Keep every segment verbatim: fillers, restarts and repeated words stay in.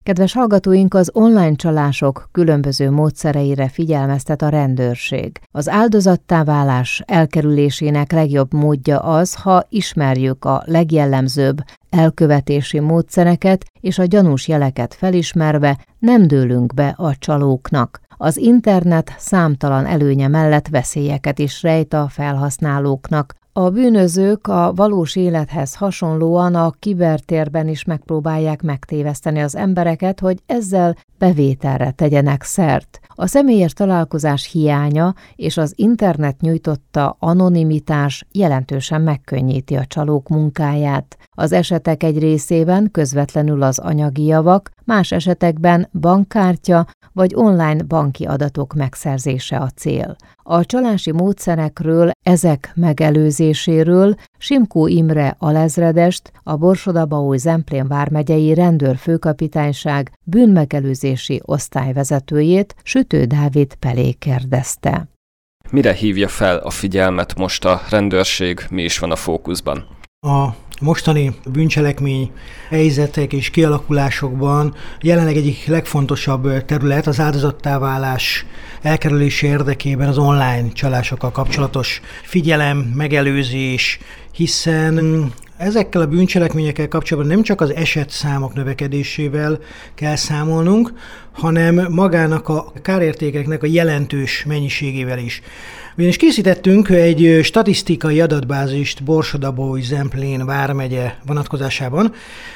Kedves hallgatóink, az online csalások különböző módszereire figyelmeztet a rendőrség. Az áldozattá válás elkerülésének legjobb módja az, ha ismerjük a legjellemzőbb elkövetési módszereket, és a gyanús jeleket felismerve nem dőlünk be a csalóknak. Az internet számtalan előnye mellett veszélyeket is rejt a felhasználóknak. A bűnözők a valós élethez hasonlóan a kibertérben is megpróbálják megtéveszteni az embereket, hogy ezzel bevételre tegyenek szert. A személyes találkozás hiánya és az internet nyújtotta anonimitás jelentősen megkönnyíti a csalók munkáját. Az esetek egy részében közvetlenül az anyagi javak, más esetekben bankkártya vagy online banki adatok megszerzése a cél. A csalási módszerekről, ezek megelőzéséről Simkó Imre alezredest, a Borsod-Abaúj-Zemplén vármegyei rendőrfőkapitányság bűnmegelőzési osztályvezetőjét, Sütő Dávid Pelé kérdezte. Mire hívja fel a figyelmet most a rendőrség, mi is van a fókuszban? A mostani bűncselekmény helyzetek és kialakulásokban jelenleg egyik legfontosabb terület az áldozattá válás elkerülése érdekében az online csalásokkal kapcsolatos figyelem, megelőzés, hiszen ezekkel a bűncselekményekkel kapcsolatban nem csak az esetszámok növekedésével kell számolnunk, hanem magának a kárértékeknek a jelentős mennyiségével is. Ugyanis készítettünk egy statisztikai adatbázist Borsod-Abaúj-Zemplén vármegye vonatkozásában,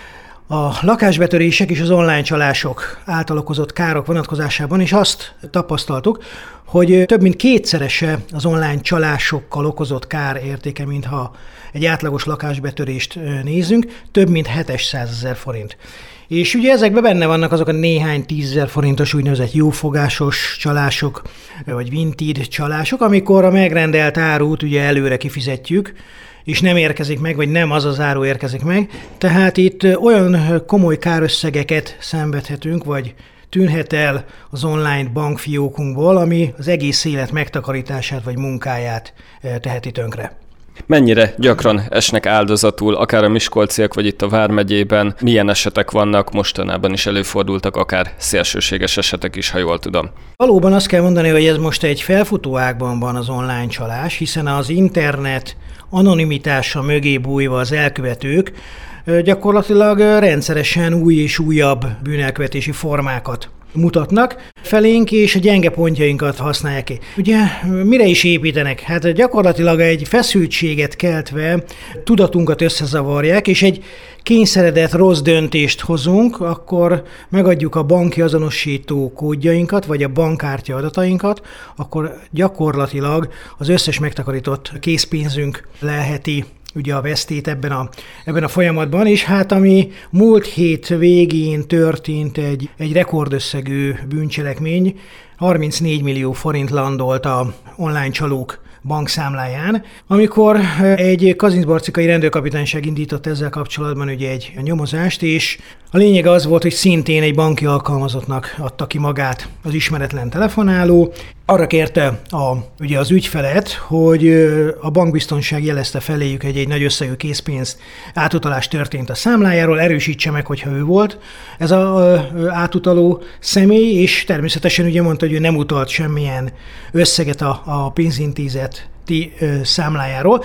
a lakásbetörések és az online csalások által okozott károk vonatkozásában, és azt tapasztaltuk, hogy több mint kétszerese az online csalásokkal okozott kár értéke, mintha egy átlagos lakásbetörést nézünk, több mint hétszázezer forint. És ugye ezekben benne vannak azok a néhány tízezer forintos úgynevezett jófogásos csalások, vagy vintage csalások, amikor a megrendelt árut ugye előre kifizetjük, és nem érkezik meg, vagy nem az az áru érkezik meg. Tehát itt olyan komoly kárösszegeket szenvedhetünk, vagy tűnhet el az online bankfiókunkból, ami az egész élet megtakarítását vagy munkáját teheti tönkre. Mennyire gyakran esnek áldozatul, akár a miskolciak, vagy itt a vármegyében, milyen esetek vannak, mostanában is előfordultak, akár szélsőséges esetek is, ha jól tudom. Valóban azt kell mondani, hogy ez most egy felfutó ágban van az online csalás, hiszen az internet anonimitása mögé bújva az elkövetők gyakorlatilag rendszeresen új és újabb bűnelkövetési formákat mutatnak felénk, és a gyenge pontjainkat használják ki. Ugye mire is építenek? Hát gyakorlatilag egy feszültséget keltve tudatunkat összezavarják, és egy kényszeredett rossz döntést hozunk, akkor megadjuk a banki azonosító kódjainkat, vagy a bankkártya adatainkat, akkor gyakorlatilag az összes megtakarított készpénzünk leheti ugye a vesztét ebben a, ebben a folyamatban, és hát ami múlt hét végén történt egy, egy rekordösszegű bűncselekmény, harmincnégy millió forint landolt a online csalók bankszámláján, amikor egy kazincbarcikai rendőrkapitányság indított ezzel kapcsolatban ugye egy nyomozást, és a lényeg az volt, hogy szintén egy banki alkalmazottnak adta ki magát az ismeretlen telefonáló. Arra kérte a, ugye az ügyfelet, hogy a bankbiztonság jelezte feléjük, hogy egy nagy összegű készpénz átutalás történt a számlájáról, erősítse meg, hogyha ő volt ez az átutaló személy, és természetesen ugye mondta, hogy ő nem utalt semmilyen összeget a, a pénzintézeti számlájáról.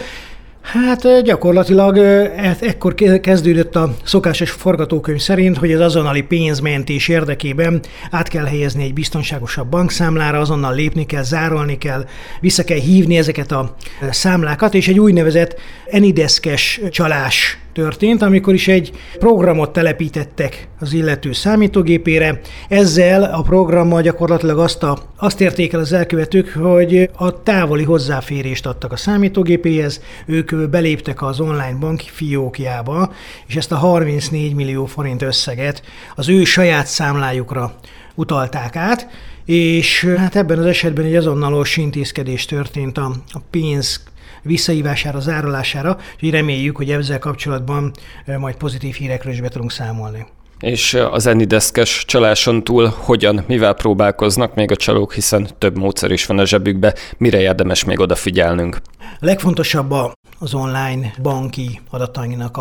Hát gyakorlatilag ekkor kezdődött a szokásos forgatókönyv szerint, hogy az azonnali pénzmentés érdekében át kell helyezni egy biztonságosabb bankszámlára, azonnal lépni kell, zárolni kell, vissza kell hívni ezeket a számlákat, és egy úgynevezett Anydesk-es csalás történt, amikor is egy programot telepítettek az illető számítógépére. Ezzel a programmal gyakorlatilag azt, a, azt érték el az elkövetők, hogy a távoli hozzáférést adtak a számítógépéhez, ők beléptek az online banki fiókjába, és ezt a harmincnégy millió forint összeget az ő saját számlájukra utalták át, és hát ebben az esetben egy azonnalos intézkedés történt a, a pénz visszahívására, zárolására, úgyhogy reméljük, hogy ezzel kapcsolatban majd pozitív hírekről is be tudunk számolni. És az Anydesk-es csaláson túl hogyan, mivel próbálkoznak még a csalók, hiszen több módszer is van a zsebükbe, mire érdemes még odafigyelnünk? A legfontosabb az online banki adatainak a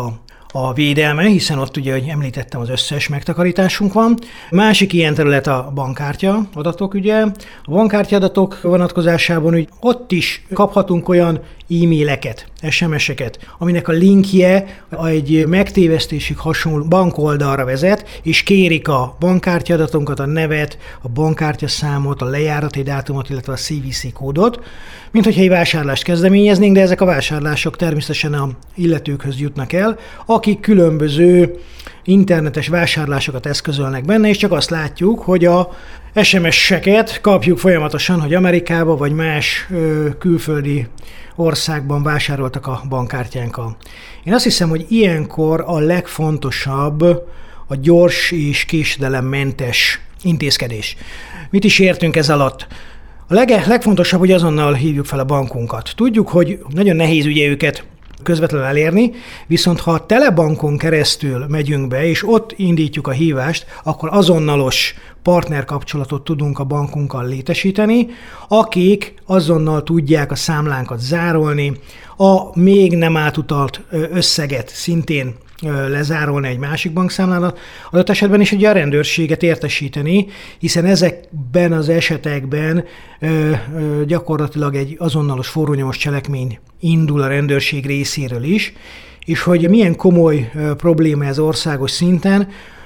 a védelme, hiszen ott ugye, hogy említettem, az összes megtakarításunk van. Másik ilyen terület a bankkártya adatok, ugye. A bankkártya adatok vonatkozásában úgy, ott is kaphatunk olyan e-maileket, es em es-eket, aminek a linkje egy megtévesztésig hasonló bankoldalra vezet, és kérik a bankkártya adatunkat, a nevet, a bankkártya számot, a lejárati dátumot, illetve a cé vé cé kódot, mint hogyha egy vásárlást kezdeményeznénk, de ezek a vásárlások természetesen a illetőkhöz jutnak el, akik különböző internetes vásárlásokat eszközölnek benne, és csak azt látjuk, hogy a es em es-eket kapjuk folyamatosan, hogy Amerikába vagy más ö, külföldi országban vásároltak a bankkártyánkkal. Én azt hiszem, hogy ilyenkor a legfontosabb a gyors és késedelemmentes intézkedés. Mit is értünk ez alatt? A leg- legfontosabb, hogy azonnal hívjuk fel a bankunkat. Tudjuk, hogy nagyon nehéz ugye őket közvetlenül elérni, viszont ha a telebankon keresztül megyünk be, és ott indítjuk a hívást, akkor azonnalos partnerkapcsolatot tudunk a bankunkkal létesíteni, akik azonnal tudják a számlánkat zárolni, a még nem átutalt összeget szintén lezárolni egy másik bankszámlálat, adott esetben is ugye a rendőrséget értesíteni, hiszen ezekben az esetekben ö, ö, gyakorlatilag egy azonalos forrónyomos cselekmény indul a rendőrség részéről is, és hogy milyen komoly ö, probléma ez országos szinten,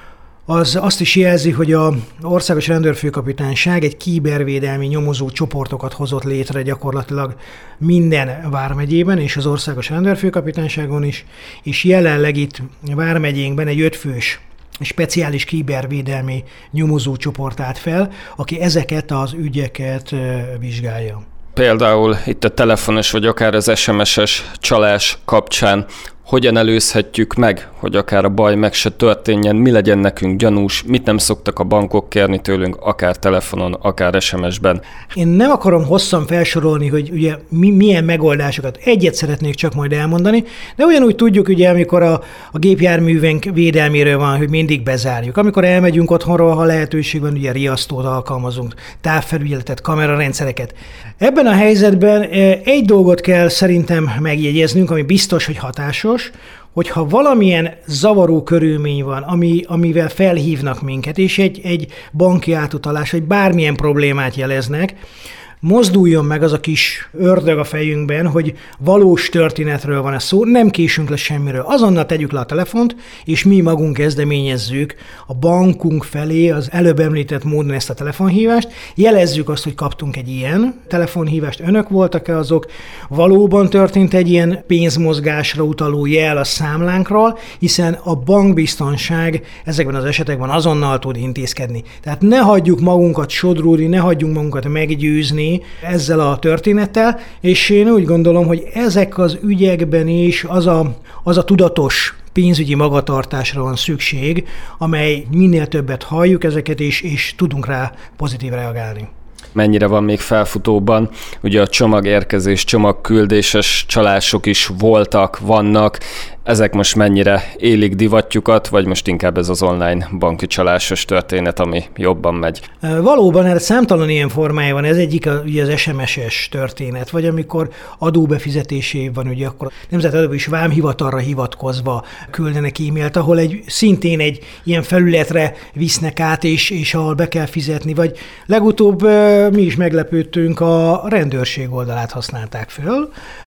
az azt is jelzi, hogy az Országos Rendőrfőkapitányság egy kibervédelmi nyomozó csoportokat hozott létre gyakorlatilag minden vármegyében, és az Országos Rendőrfőkapitányságon is, és jelenleg itt vármegyénkben egy ötfős speciális kibervédelmi nyomozó csoport állt fel, aki ezeket az ügyeket vizsgálja. Például itt a telefonos vagy akár az es em es-es csalás kapcsán hogyan előzhetjük meg, hogy akár a baj meg se történjen, mi legyen nekünk gyanús, mit nem szoktak a bankok kérni tőlünk, akár telefonon, akár es em es-ben. Én nem akarom hosszan felsorolni, hogy ugye mi, milyen megoldásokat. Egyet szeretnék csak majd elmondani, de ugyanúgy tudjuk, ugye, amikor a, a gépjárművենք védelméről van, hogy mindig bezárjuk. Amikor elmegyünk otthonról, ha lehetőség van, ugye riasztót alkalmazunk, távfelügyeletet, kamerarendszereket. Ebben a helyzetben egy dolgot kell szerintem megjegyeznünk, ami biztos, hogy hatásos, hogyha valamilyen zavaró körülmény van, ami, amivel felhívnak minket, és egy, egy banki átutalás, vagy bármilyen problémát jeleznek, mozduljon meg az a kis ördög a fejünkben, hogy valós történetről van ez szó, nem késünk le semmiről. Azonnal tegyük le a telefont, és mi magunk kezdeményezzük a bankunk felé az előbb említett módon ezt a telefonhívást, jelezzük azt, hogy kaptunk egy ilyen telefonhívást, önök voltak-e azok, valóban történt egy ilyen pénzmozgásra utaló jel a számlánkról, hiszen a bankbiztonság ezekben az esetekben azonnal tud intézkedni. Tehát ne hagyjuk magunkat sodródni, ne hagyjunk magunkat meggyőzni ezzel a történettel, és én úgy gondolom, hogy ezek az ügyekben is az a, az a tudatos pénzügyi magatartásra van szükség, amely minél többet halljuk ezeket, és, és tudunk rá pozitív reagálni. Mennyire van még felfutóban? Ugye a csomagérkezés, csomagküldéses csalások is voltak, vannak. Ezek most mennyire élik divatjukat, vagy most inkább ez az online banki csalásos történet, ami jobban megy? Valóban, hát számtalan ilyen formája van. Ez egyik ugye az es em es-es történet, vagy amikor adóbefizetésé van, ugye akkor Nemzetadó és Vámhivatalra hivatkozva küldenek e-mailt, ahol egy, szintén egy ilyen felületre visznek át, és, és ahol be kell fizetni, vagy legutóbb mi is meglepődtünk, a rendőrség oldalát használták föl.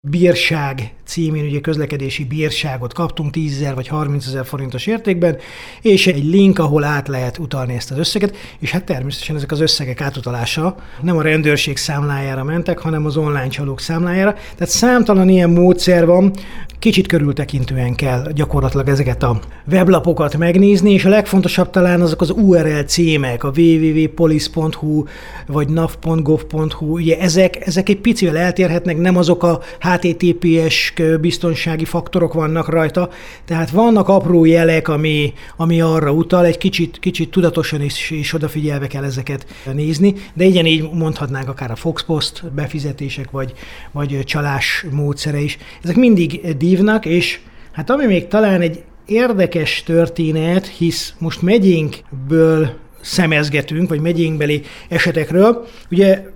Bírság címén, ugye közlekedési bírságot kaptunk tízezer vagy harmincezer forintos értékben, és egy link, ahol át lehet utalni ezt az összeget, és hát természetesen ezek az összegek átutalása nem a rendőrség számlájára mentek, hanem az online csalók számlájára. Tehát számtalan ilyen módszer van, kicsit körültekintően kell gyakorlatilag ezeket a weblapokat megnézni, és a legfontosabb talán azok az u er el címek, a double-u double-u double-u pont police pont hu vagy nav pont gov pont hu, ugye ezek, ezek egy picivel eltérhetnek, nem azok a há té té pé es biztonsági faktorok vannak rajta, tehát vannak apró jelek, ami, ami arra utal, egy kicsit, kicsit tudatosan is, is odafigyelve kell ezeket nézni, de igen, így mondhatnánk akár a Foxpost befizetések, vagy, vagy csalás módszere is. Ezek mindig dívnak, és hát ami még talán egy érdekes történet, hisz most megyénkből szemezgetünk, vagy megyénkbeli esetekről. Ugye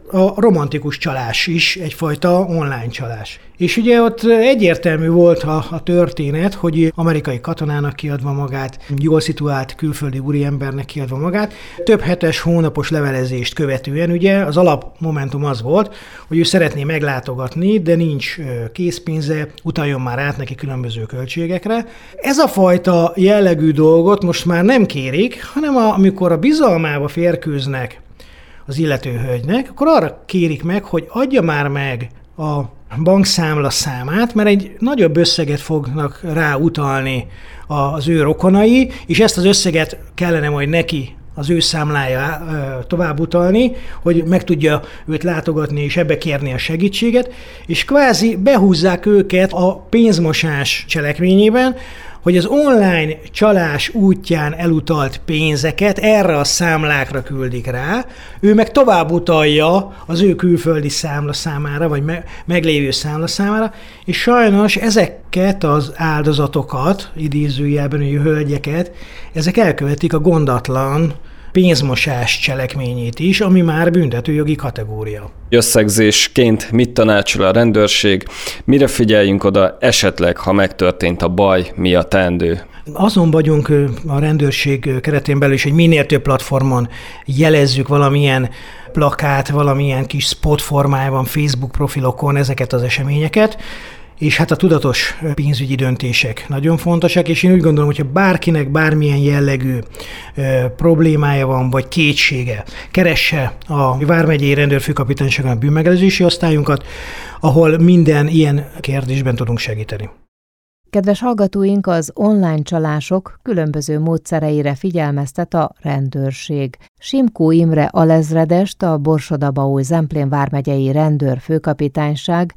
a romantikus csalás is egyfajta online csalás. És ugye ott egyértelmű volt a, a történet, hogy amerikai katonának kiadva magát, jól szituált külföldi úriembernek kiadva magát, több hetes, hónapos levelezést követően ugye az alapmomentum az volt, hogy ő szeretné meglátogatni, de nincs készpénze, utaljon már át neki különböző költségekre. Ez a fajta jellegű dolgot most már nem kérik, hanem a, amikor a bizalmába férkőznek az illető hölgynek, akkor arra kérik meg, hogy adja már meg a bankszámla számát, mert egy nagyobb összeget fognak rá utalni az ő rokonai, és ezt az összeget kellene majd neki az ő számlája tovább utalni, hogy meg tudja őt látogatni és ebbe kérni a segítséget, és kvázi behúzzák őket a pénzmosás cselekményében, hogy az online csalás útján elutalt pénzeket erre a számlákra küldik rá, ő meg tovább utalja az ő külföldi számla számára, vagy me- meglévő számla számára, és sajnos ezeket az áldozatokat, idézőjelben a hölgyeket, ezek elkövetik a gondatlan pénzmosás cselekményét is, ami már büntetőjogi kategória. Összegzésként mit tanácsol a rendőrség, mire figyeljünk oda esetleg, ha megtörtént a baj, mi a teendő? Azon vagyunk a rendőrség keretén belül is, hogy minél több platformon jelezzük valamilyen plakát, valamilyen kis spot formájában, Facebook profilokon ezeket az eseményeket, és hát a tudatos pénzügyi döntések nagyon fontosak, és én úgy gondolom, hogyha bárkinek bármilyen jellegű ö, problémája van, vagy kétsége, keresse a Vármegyei Rendőrfőkapitányságon a bűnmegelőzési osztályunkat, ahol minden ilyen kérdésben tudunk segíteni. Kedves hallgatóink, az online csalások különböző módszereire figyelmeztet a rendőrség. Simkó Imre alezredest, a Borsod-Abaúj-Zemplén vármegyei rendőrfőkapitányság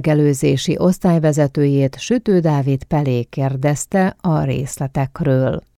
bűnmegelőzési osztályvezetőjét, Sütő Dávid Pelé kérdezte a részletekről.